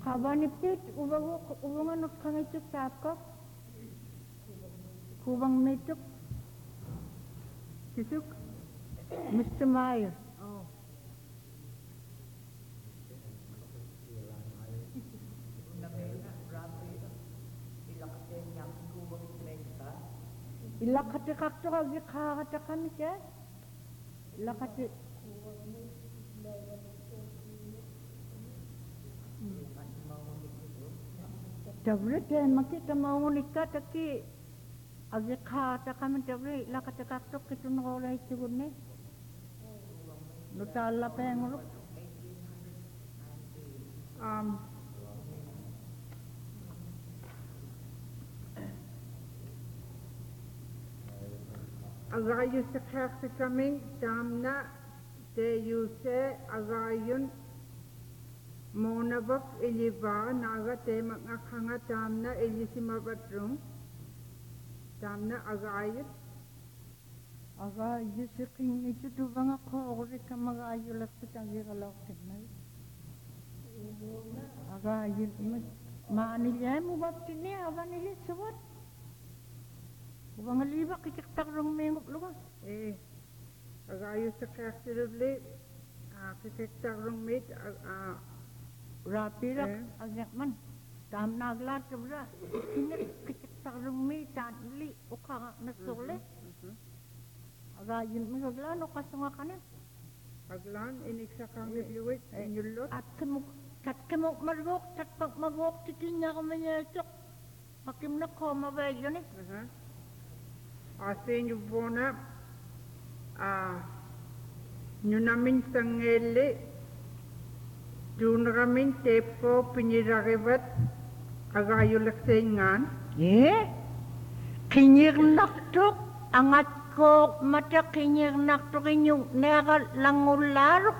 Kabanipit ubangan kangicuk tapkok kubang metuk sisuk Mr. Meyer. Oh. Ilakati kakto kagi kakata kami ke ilakati Dabret yan makita maunita taki agi kakata kami dabret ilakati kakto kito nakola itigun ni nutala pa yung uruk Agayus sa kaksa kaming tamna te yuse agayun monabak iliba naga te makakanga tamna ilisimabatrung tamna agayus iking ito to banga ko ori ka magayulak sa tangi kalok tinay agayus maanilya mo bapti niya abanilya sawat Ubang liba kikiktak rong mengop lupa. Agayus sa kaksiluli kikiktak rong mit rapi rak agak man. Tam naglat sebra. Ini kikiktak rong mit tan li ukang nasole. Agayun magaglan o kasunga kanin. Aglan inik sa kang nibiwit inyulot. At kemok magok titinya kamanyesok. Makim na ko mabayo ni. Asin yung bona nyo namin sangeli dun ramin tepo pinirakibat agayulak sa ingan kinyir naktok angat ko mata kinyir naktok inyong nera langularok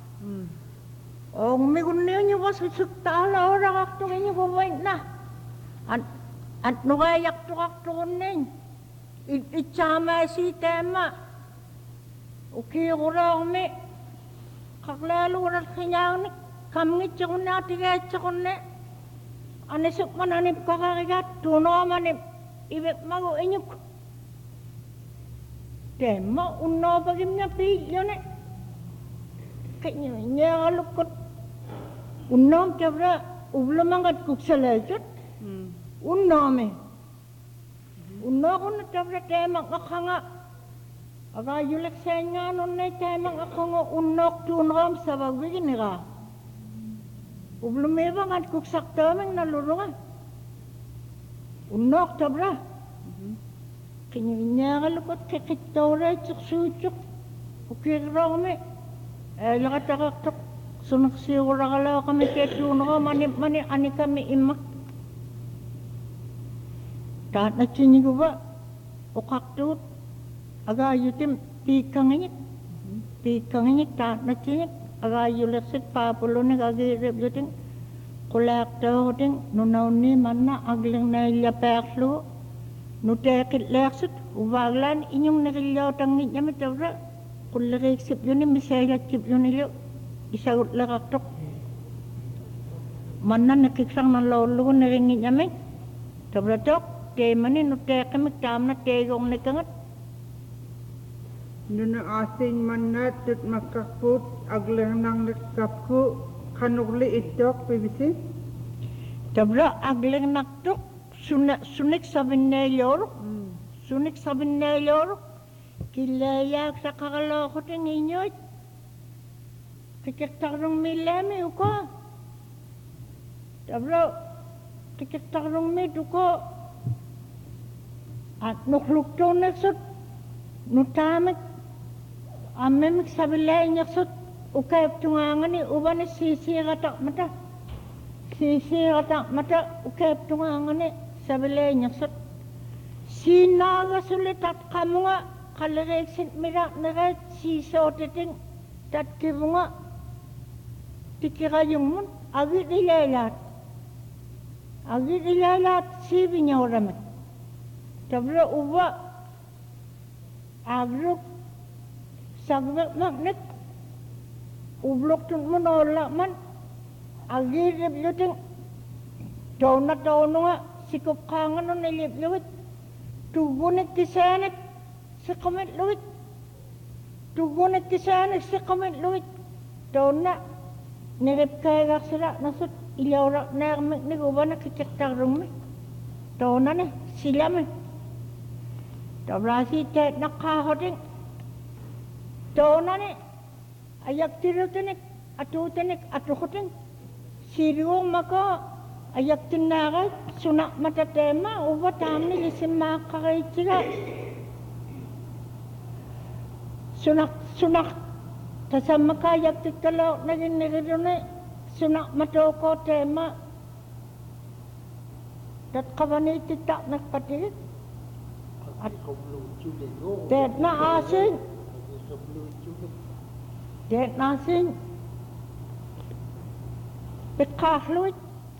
Ong migunniyo nyo ba susuktaala orang aktok inyong kumain na at nugayak tok nin Ichama si tema. Uki urang me. Kaklalu urat kanyang ni. Kami cakun na tiga cakun ne. Anisuk mananip kakakigat. Tuno manip. Ibet mago inyuk. Tema unna bagim niya pigyo ne. Kanya niya kalukot. Unnam kabra. Ublamangat kuksalajot. Unname. Unna ko na tabra temang akanga. Agayulak sa nga nun na temang akanga unnok tunram sa bagbigin nila. Ublumibang at kuksak tamang nalurungan. Unnok tabra. Kanya kalukot kikitore tsuk-sutsuk. Ukirami. Lakatakaktak. Sunaksiwara kala kami ketunram. Mani ani kami imak. Taat na sini gua, okak tu, agayutim pikangnya taat na sini, agayuleksit papulone agirep juting, kolak tahu ting, nunauni mana agling na ilapaklu, nutekit leksit, ubaglan inyong nakilyaw tangit niya mitawra, kulirik sip yun misaya sip yun ilo, isagot lakaktok, mana nakiksang ng lolo naringit niya may, tabra tok. Mani no kami tam na tegong na kangat. Nuna asin manat tut makakput aglang nang nakapku kanugli itok pibisi. Tabra aglang naktok sunik sabin na yor. Sunik sabin na yor. Kilayak sa kakalokot ang inyot. Kikiktarong milami uko. Tabra kikiktarong mit uko. At nuklukto naksot, nutamik, amemik sabilay naksot, ukayap tungangan ni uban ni sisi katak mata, ukayap tungangan ni sabilay naksot. Sinaga sulit at kamu nga, kaliriksin mirak nakat siso titing, tat kibu nga, tikirayong mun, agit ilaylat, sibi niya oramit. Tabra uwa agrok sagbek magnet ublok tun monolak man agirip luting Tono nga sikup kangan no nilip luwit. Tugunik kisanik sa kamit luwit. Tugunik kisanik sa kamit luwit. Tona nilip kaya sila nasut ilawrak na kamit ni guba na kitaktarong mi. Tona na sila mi. Tabrasi tet nakahoding. Tona ni ayak tirutenik atutenik atukuting. Siriwong maka ayak tinaray sunak matatema uba tamni lisim makaray sila. Sunak tasama kayak tikalo naging nagirune sunak matoko tema dat kawani titak nakpatigit det na asing bekahluit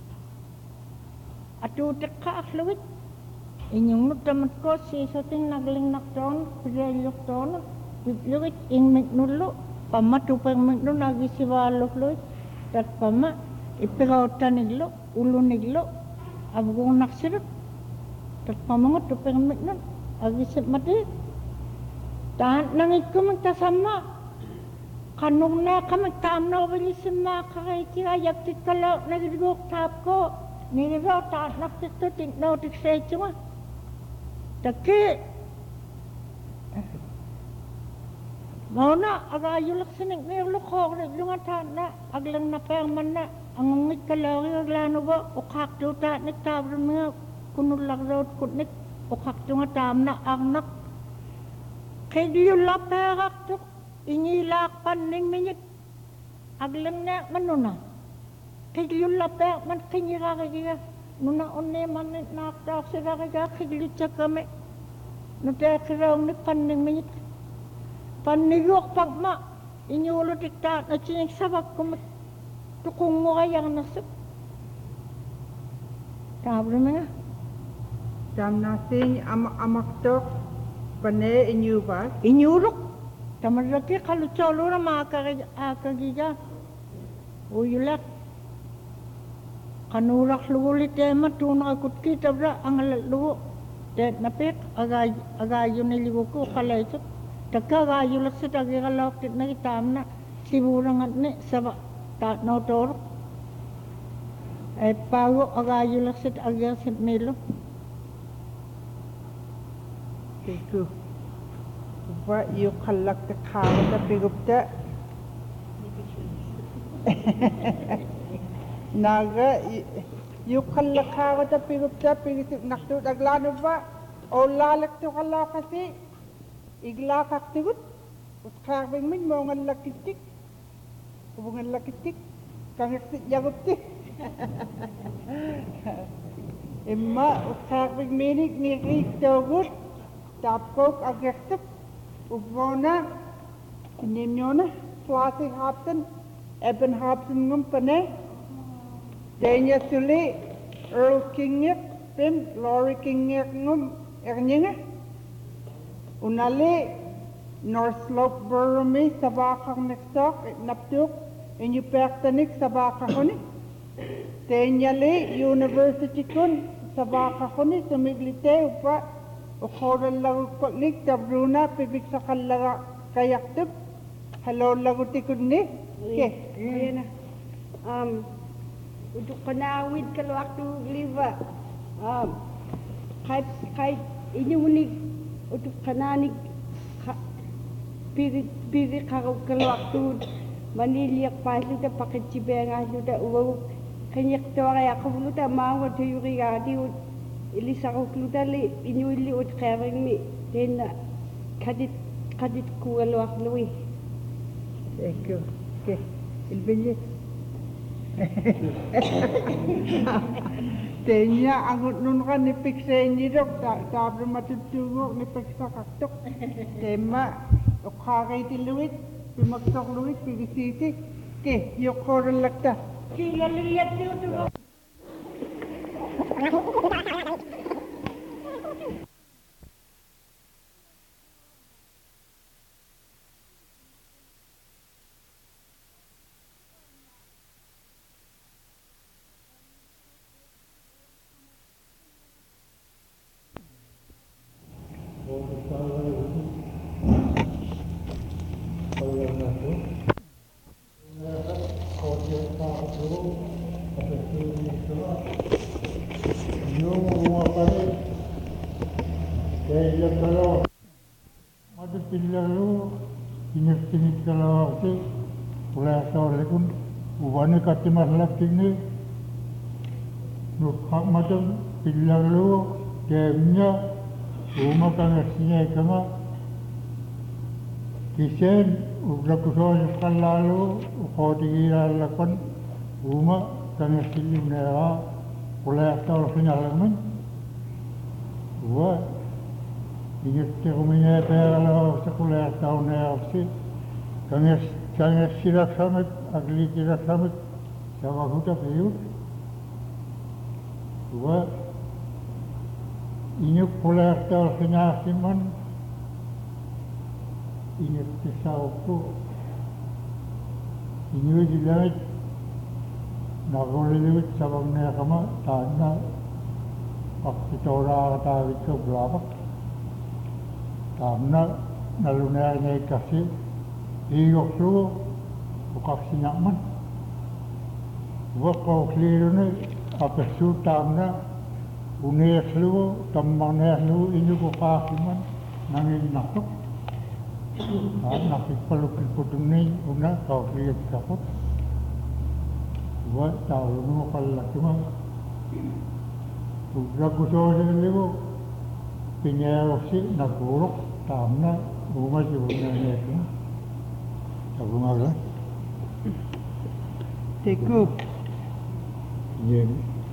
atu tekahluit inyong nutamat ko si soting nagling nakton pidayok ton bibluit ing mignulo pamatupang migno nagisiwalo luit dat pama ipirautan niglo ulo niglo abgong naksirut dat pamangot tupang migno agisip mati tahan nangit ko magtasama kanong na kami tamna walisim makaray kira yaktit kalaw nagigok tap ko niliraw tahan naktito tingnaw tiksaycho nga taki mauna agayulak sinig nilukok naglunga tahan na aglang napayangman na ang ngit kalaw aglano ba ukakto tahan nagtabro mga kunulak raw kunit ukakto nga tamna agnak kay diyulap perakto ingilak paning minit aglang na manuna kigil lapek man kinyira kaya nuna onne man nakta sira kaya kigil kami nute kiraw ni paning minit panigok pagma inyulo dikta na chinig sabak kumat tukung mo kayang nasip tabro mga Dam nasing amaktok pane inyuba. inyurok tamaraki kalutsolo na makakagiga uyulak kanurak lulit tema tunang akut kita bra ang lalu det napik agayo niligo ko kalaysot tagayo lak sa tagigalok tit na itam na siburang at ni sa tat no tor ay pago agayo lak sa agasit melo Tiku. Wa yu khalak ta khaw ta pigupta. Naga yu khalak khaw ta pigupta pigitik naktu daglanu ba olalak tu khala kasi igla kaktigut utkak bing min mo ngan lakitik hubungan lakitik kangit yagupti imma utkak bing minik ni togut tapkok agaktup Ubona, Nimyona, Swati Hopton, Eben Hopton Ngumpane, Dania Suli, Earl Kingyek, Pim, Laurie Kingyek Ngum, Erninga, Unali, North Slope Burumi, Sabakang Nextok, Naptuk, Inyupertanik, Sabakahoni, Dania Li, University Kun, Sabakahoni, Sumiglite, Upa, Ukoran lagu paklik tabruna pibik sakal laga kayak tip hello lagu tikun ni ke Ayan na. Untuk kanawid ka waktu liva. Kahit inyunig untuk kananig piri ka waktu maniliyak pa sudah pakai cibenga sudah uang kanyak tora ya kamu sudah mau tuyuri gadi Ilisa ko kludali inyuli ut kering mi den kadit ku alwak lui thank you ke ilbenye tenya angut nun kan ni pikse ni dok ta matutungok ni piksa kaktok tema okhagai tiluit pimaktok luit pigisiti ke yokoran lakta kila lihat tu Pillaru init kalau si pula tahu lekun ubahnya kati masalah ini nukhak macam pillaru kemnya rumah kan aslinya kama kisen udah kusoi kalau kau tinggal lakukan rumah kan aslinya pula tahu sinyalnya wah ingat rumahnya kalau sekolah tahun ni kanges sirak samit agli sirak samit sama huta piu dua ingat sekolah tahun senasiman ingat kisahku ingat jilat nagolewit sabang na kama tanda pakitora tawit ke belakang karena nalunnya kasih hidup tu bukan sinyaman. Wakau keliru ni apa sultannya unik lu temannya lu ini bukan siman nangin nakuk. Nakik perlu kiputun ni una kau keliru kaput. Buat tahu lu kalau cuma sudah kusoi lu pinyau si naguruk. Tamna rumah juga ni tu, tak rumah lah. Teguh. Ye.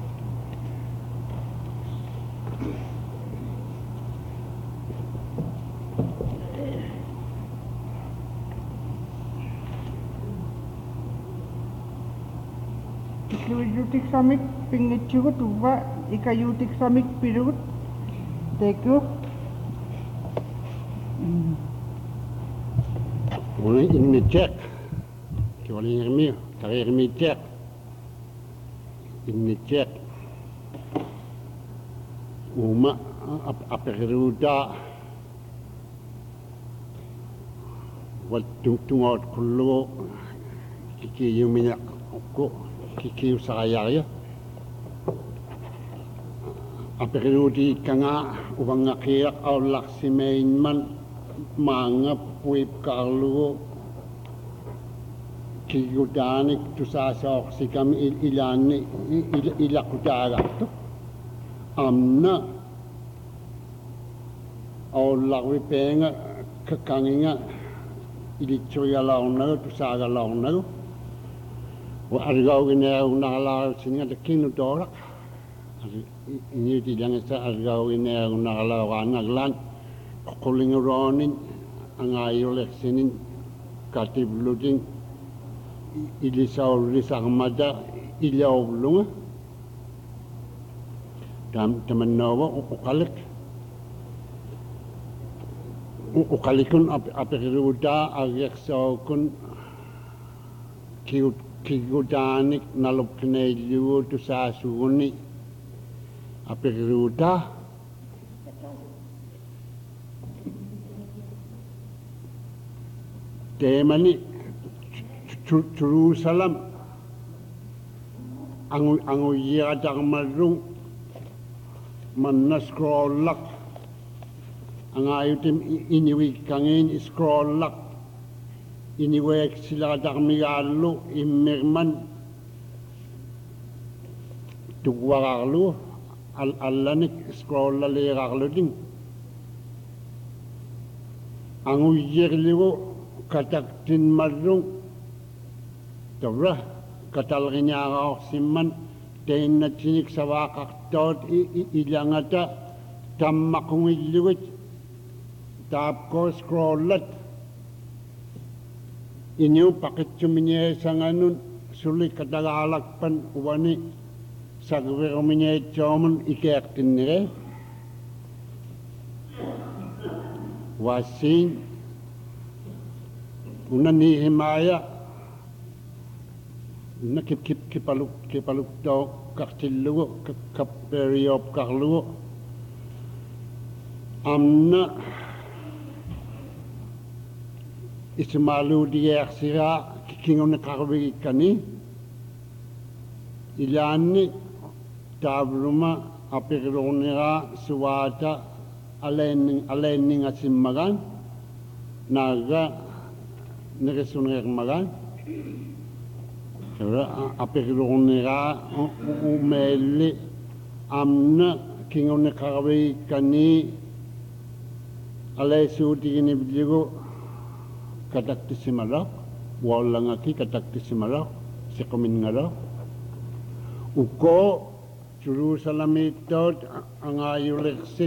Yutik samik pingit juga tu, ika yutik samik pirut. Teguh. Mulai ini cek, kecuali ini, tarik ini cek, ini cek, umat apa keruda, waktu tunggu kulu, kiki minyak aku, kiki saya ya, apa kerudi kanga, uang akhir Allah si mainman. Manga puip kalu kigudanik tu sasok si kami ilani ilakudara tu amna Allah wipenga kekanginga ilichoya launa tu saga launa wa argau ina unala singa de kinu dorak ini tidak sa argau ina unala wanaglan Kulinguronin ang ayolek sinin katiblutin ilisaw lisang mada ilaw lunga teman nawa ukalikun apiruda agyak sa kun kigudanik nalop kinayliwo tu sa suni apiruda temani Jerusalem ang yadang marung scrollak ang ayutim iniwi kangin scrollak iniwek sila dang migalo imirman tuwaralo alanik scrollale ding ang uyerliwo kataktin marung tawra katalginya ako siman ten na tinik sa wakak tot ilangata tammakong iliwit tap ko scrollat inyo pakit suminye sa nganon sulit katagalakpan uwani sa gawin choman ikaktin nire wasin una ni himaya na kipaluk daw kaktilugo kaperiop kaklugo amna ismalu diaksira kingon karwi kani ilani tabruma apirunira suwata alening asimmagan naga neresunir magan apirunira umeli amna kingon karwi kani alay suutigini biligo kataktisimala walangaki kataktisimala sikomin ngala uko Jerusalem itot ang ayuleksit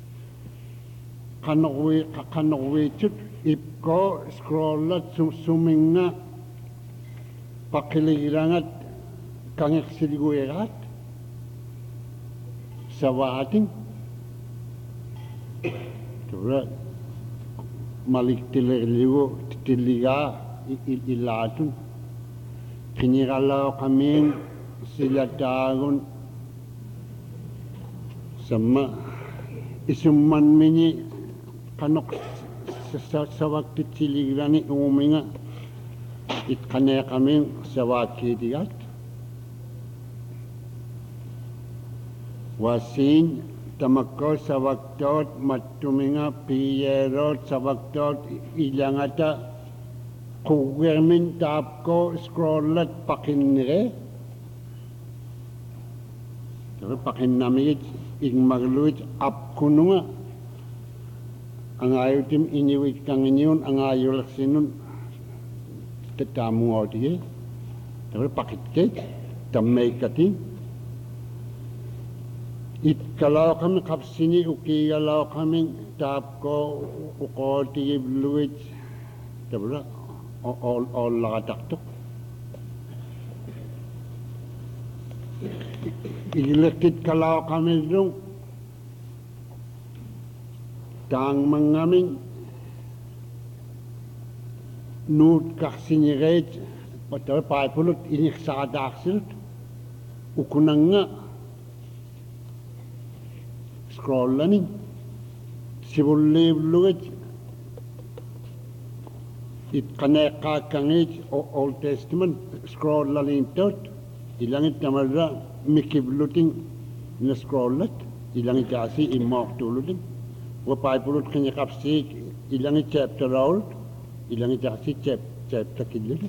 kanokwi chut ipko scrollat suminga pakilirangat kangeksiligoerat sawating Tura malik tilirligo tiliga ilatun kiniralaw kaming sila tagon sama isumman mini kanok sa waktu tiligrani uminga itkane kaming sa wakti digat wasin tamakko sa waktot matuminga piyerot sa waktot ilangata kugermin tapko scrollat pakinire pero pakinnamit igmagluit apkununga ang ayutim iniwit kang inyon ang ayulak sinun tetamu odiye pero pakitkit tamay kating Itkalaw kami kapsini ukiyalaw kami tapko ukoti bluit tabla all lakataktok ilekit kalaw kami dong tang mangaming nut kaksiniret patal paipulut inik saadaksil ukunanga scrollani sibulli bluit it kaneka kangit Old Testament scrollani tot ilangit tamarra mikibluting na scrollat ilangit asi imok tulutin wa paipulut kanya kapsi ilangit chapter old ilangit asi chapter kidlit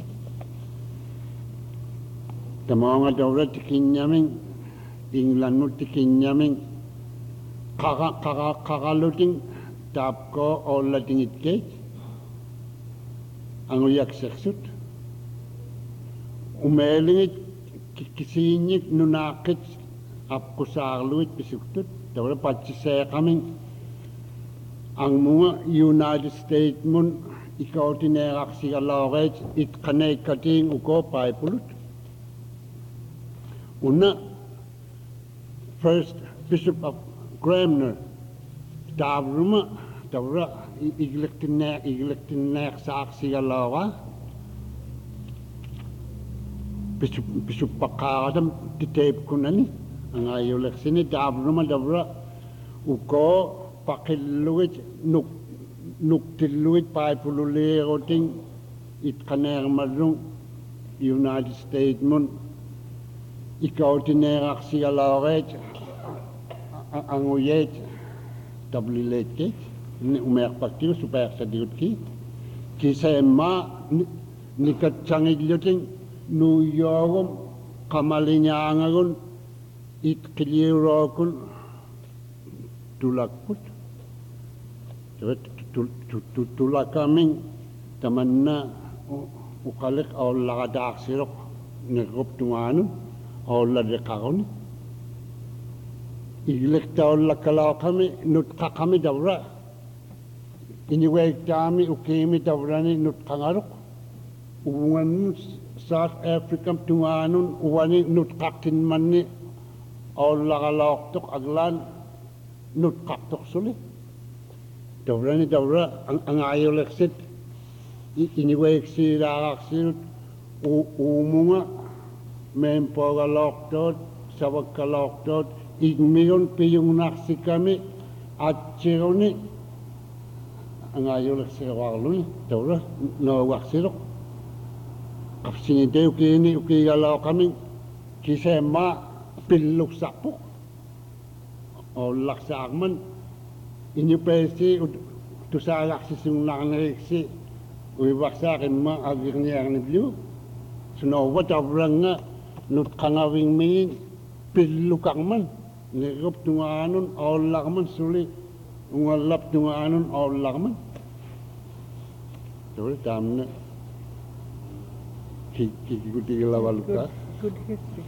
tamanga dawra tikinyaming inglanut tikinyaming kakaluting tapko olla tingit ke ang uyak seksut umelingit kisinyik nunakit apko sarluit pisuktut tawala patsisaya kaming ang mga United States mun ikaw tinerak siya lawet it kanay kating uko paipulut una first Bishop of Cranmer tabruma tabra igлекtinnek saaksialawa Bishop pakadam titep kunani ang ayolek sini tabruma tabra uko pakiluit nuk tiluit paipululeroting itkaner malung United States mun ikaw tinerak siya lawet ang uyet tablilet ke ni umek pakti super sadiut ki kisema ni kacangig luting New York kamalinyangagun it kilirokun tulakut tulakaming tamanna ukalik aw lakadak sirok nigup tunganu aw ladekakon Ilektaw lakalaw kami, nutka kami dawra. Iniwag kami, ukimi dawra ni nutkangarok. Uwan South Africa tunganon, uwani nutkakin man ni, aw lakalawak tok aglan, nutkak tok sulit. Dawra ni dawra, ang ayaw leksit, iniwag si lakaksil, umunga, mempo kalawak tot, sawag kalawak tot, igmiyon piyong naksi kami at sironi ang ayaw nagsirawalo tawra nawaksirok kapsingin ukini ukigalaw kami kisema piluk sapuk o laksakman inyo pesi tusalak si sunang naliksi uibaksakin ma agir niya ang nibyo sunawa tabrang nga nut kangawing min pilukang man nirop tunganon o lakman suli ungalap tunganon o lakman tawra tamna kikikuti kalawal ka Good history.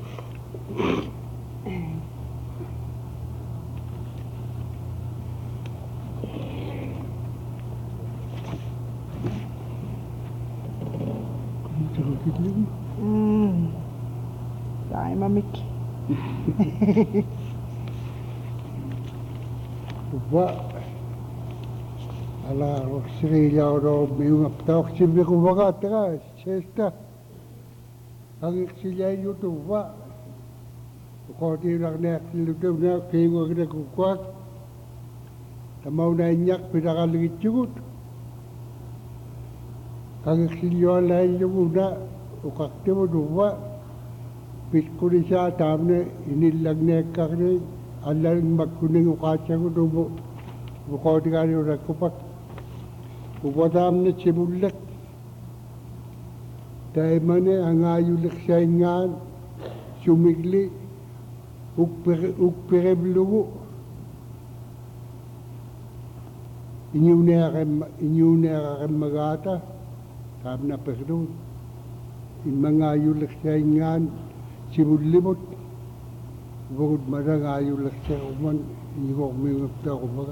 Dai mamik. Wa ala Australia ro miung aptaok sibi ko baga tera sesta ang sila yuto wa ko ti lang nek luto na kingo kina kukwat tamaw na nyak pinakaligit yugot ang sila lai yuguna ukakte mo duwa pitkuri siya tamne inilag nek kakne alang magkuning ukatsa ko dubo bukod ka rin rakupak upatam na simulak dahil mani ang ayulak sa ingan sumigli ukpereblugo inyo na akan magata tam na perdon in mga ayulak sa ingan simulimot bukod marang ayulak sa kuman inyo ko kumingapta kumaga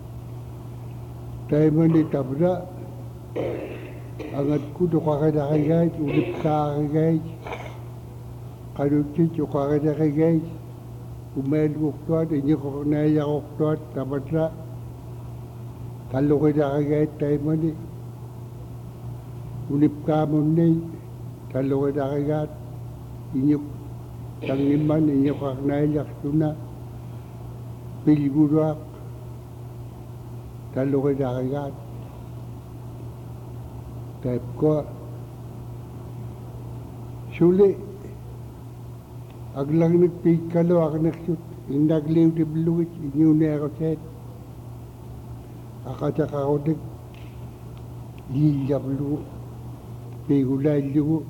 dahil mani tabra angat ko do kakadakagay ulip kakagay kanutit yung kakadakagay umail kuktuat inyo ko naya kuktuat tabatra talo kadakagay tayo mani ulip kamon na talo kadakagat inyo tangiman inyo kaknayak tuna piligurak talo kadakagat type ko suli aglang nagpikalo ak nagsut inagliw di bluit inyo na ako set akataka ko nag lilyak lu pigulay lu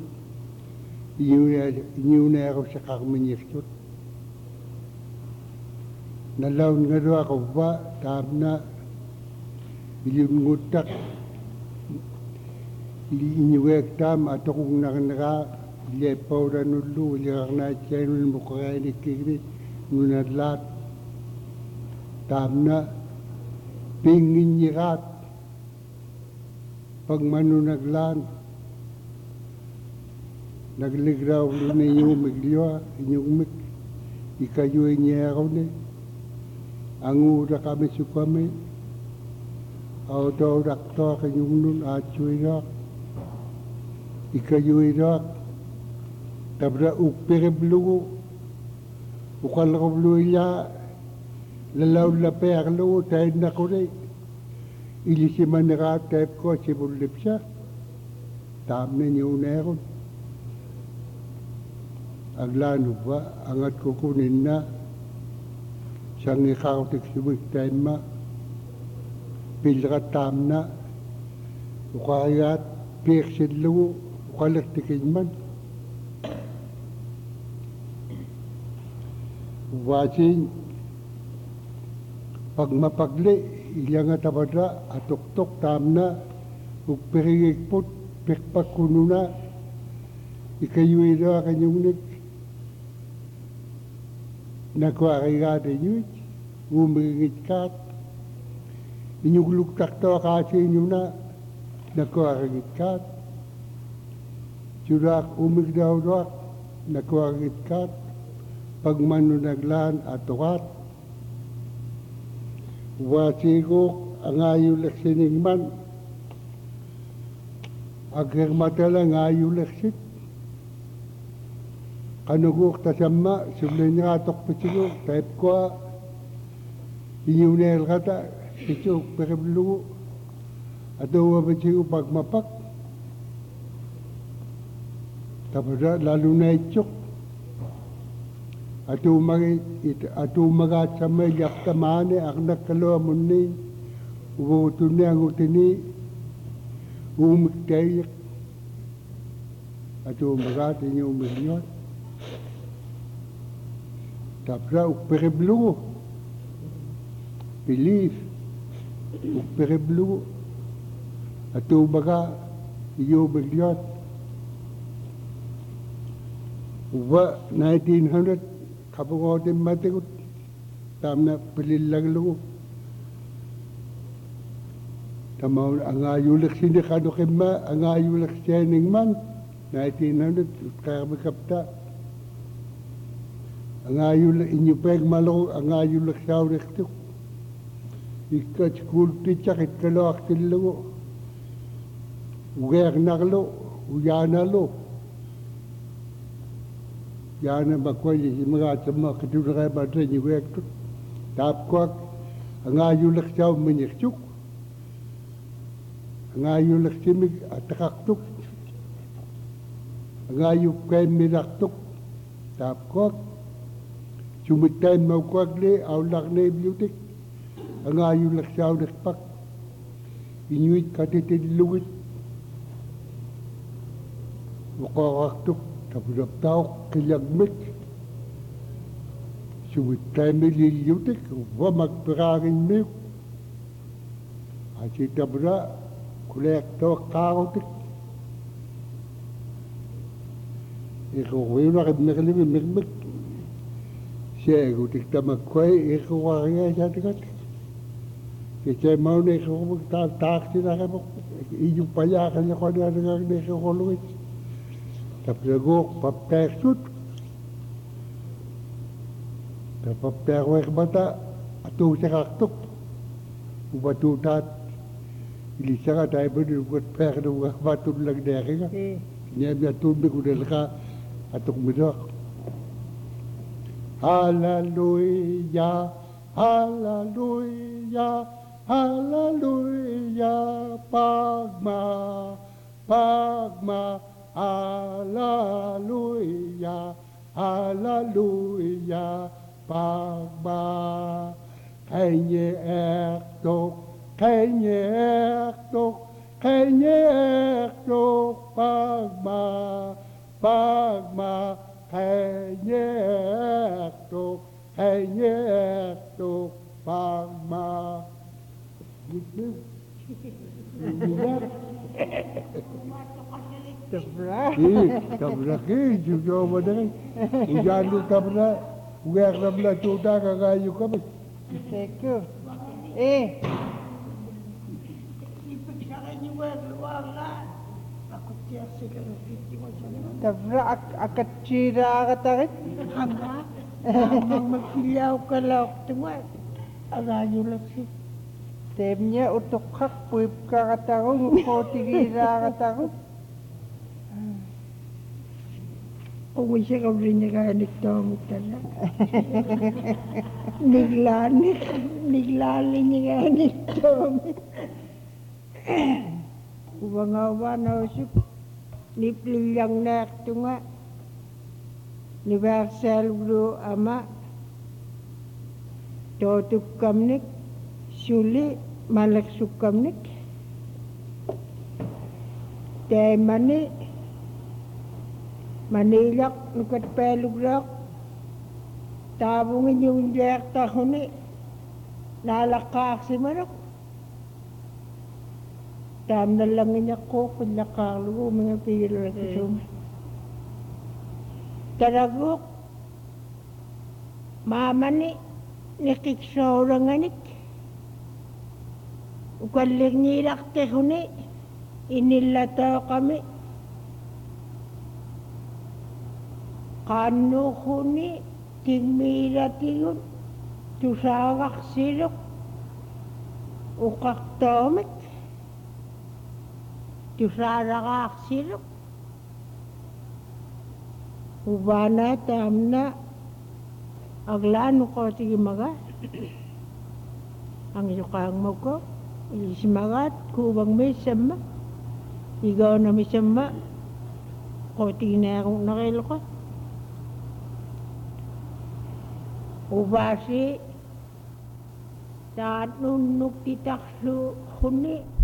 inyo na ako sa kakmanyaksut nalaon nga doon ako ba tam na ilyong ngutak inyuwek tam ato kung nakanaka lepaw na nulu ilyang na channel mo kaya ni kikri ngunadlat tam na pingin nyirat pag manunaglan nagligraw na inyong migliwa inyong mik ikayoy niya ako ni ang ura kami sukami auto rakto kanyong nun atsuy rak ikayoy rak tabra ukpereblugo ukalakabluy ya lalaw laperlo tayo na ko rin ilisiman na type ko sibulip siya tam na niyo na yun aglano ba angat kukunin na siyang ikautik subik tayo ma pilkat tam na ukayat peksid lugo ukalaktikin man wasin pag mapagli ilang atabadra atok-tok tam na ukperigikput pekpakuno na ikayuwi na kanyong nik nakwakigate nyo umigit kat inyong luktak to kasi inyo na nakwakigit kat surak umigdaw dak nakwakigit kat pagmanunaglan atokat wasiko ang ayulak siningman aghermatala ang ayulak sit kanuguk tasama sublin nga tok pichigok type ko inyunel kata pichok pereblu Atau apa sih pagmapak? Tapos lalo na itsok. Atau magat sa may yaktamane ak nakalo amunin. Ubutunni ang utini. Umiktayak. Atau magat inyo umilyon. Tapos ukpereblugo. Belief. Ukpereblugo. Atau magat inyo umilyon. Uba 1900 kapungotin matikot tamna palilang tamaw ang ayulak sinikado kima ang ayulak sining man 1900 kami kapta ang ayulak inyo peg malo ang ayulak sawrik tuk ikat school teacher kit kalo aktilago uger naklo uyanalo Yana bakwai si mga sama ketulungan pada ni wek tu. Tap kuak angayulak siya menyekcuk. Angayulak simig atakaktuk. Angayuk kay miraktuk. Tap kuak sumitay mau kuak le aulak ne biutik. Angayulak siya nakpak. Inuit katitilugit. Wakaktuk. Tapos tao kilagmit. Sumitay mililiutik. Wa magpirarin mo. At si tabra kolekto karotik. Ikaw na kami mirmik. Siya gutik tamagkway. Ikaw kaya sa tigat. Kasi mau na ikaw magtatak sila ka mo. Iyong payakan niya ko na ikaw kolungit. Tapos nagok, papteksut. Tapos paptekwek bata, ato sa kaktok. Ubatutat. Ilisa ka tayo ba nung pek nung batong lang deke ka. Kanya may atubig ko nila ka atok midak. Hallelujah, hallelujah, hallelujah, pagma. Hallelujah, hallelujah, pagba. Kanye ektok, pagma, kanye ektok, pagma. Tabra ke juga mana? Ujan lu tabra, uyak tabra tuta kagayu kami. Teko. Tabra akat cira katarit. Hangga, magpiliyaw ka lang tuwa. Agayulak si. Temnya utuk hak puip ka katarong, kotigira katarong. Kung siya ka rin niya kaya nagtawag tala. Niglali niya kaya nagtawag. Ubangawa na usip. Niplilang na ito nga. Universal bro ama. Totup kamnik. Suli malaksuk kamnik. Temani. Manilak, nukat peluglak, tabungin yung direkta ko ni, nalakak si Manok. Tam na lang niya ko, kung nakalugo, mga pilo na kusuma. Taragok, mama ni, nakiksora nga nik. Ukalig nilak te ko ni, inilato kami. Kano ko ni tingmira tiyon tusawak silok ukak tomik tusarakak silok ubana tamna aglano ko tigi maga ang yukang mo ko Isimagat kubang may sama. Igaw na may sama. Koti na akong nakilo ko. Ubasi. Saat nunuk titaklu huni.